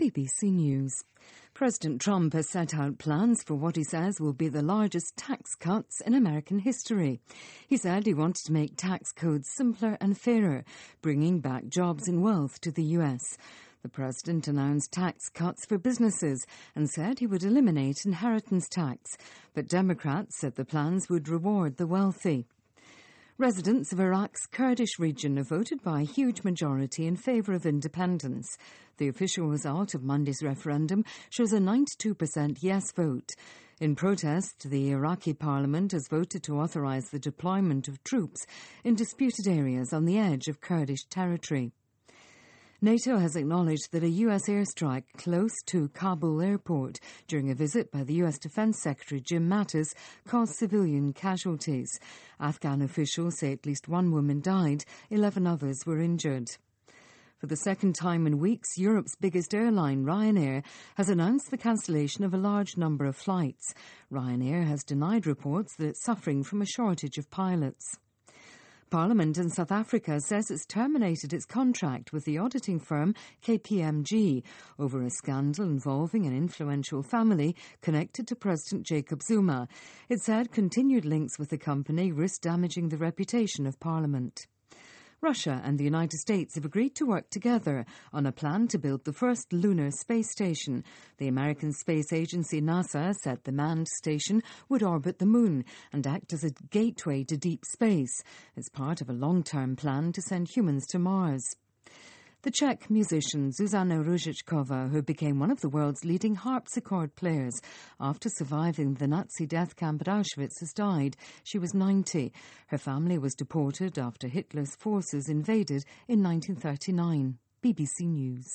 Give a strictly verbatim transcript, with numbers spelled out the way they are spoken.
B B C News. President Trump has set out plans for what he says will be the largest tax cuts in American history. He said he wanted to make tax codes simpler and fairer, bringing back jobs and wealth to the U S. The president announced tax cuts for businesses and said he would eliminate inheritance tax, but Democrats said the plans would reward the wealthy. Residents of Iraq's Kurdish region have voted by a huge majority in favour of independence. The official result of Monday's referendum shows a ninety-two percent yes vote. In protest, the Iraqi parliament has voted to authorise the deployment of troops in disputed areas on the edge of Kurdish territory. NATO has acknowledged that a U S airstrike close to Kabul airport during a visit by the U S Defense Secretary Jim Mattis caused civilian casualties. Afghan officials say at least one woman died, eleven others were injured. For the second time in weeks, Europe's biggest airline, Ryanair, has announced the cancellation of a large number of flights. Ryanair has denied reports that it's suffering from a shortage of pilots. Parliament in South Africa says it's terminated its contract with the auditing firm K P M G over a scandal involving an influential family connected to President Jacob Zuma. It said continued links with the company risk damaging the reputation of Parliament. Russia and the United States have agreed to work together on a plan to build the first lunar space station. The American space agency NASA said the manned station would orbit the moon and act as a gateway to deep space. It's part of a long-term plan to send humans to Mars. The Czech musician Zuzana Růžičková, who became one of the world's leading harpsichord players after surviving the Nazi death camp at Auschwitz, has died. She was ninety. Her family was deported after Hitler's forces invaded in nineteen thirty-nine. B B C News.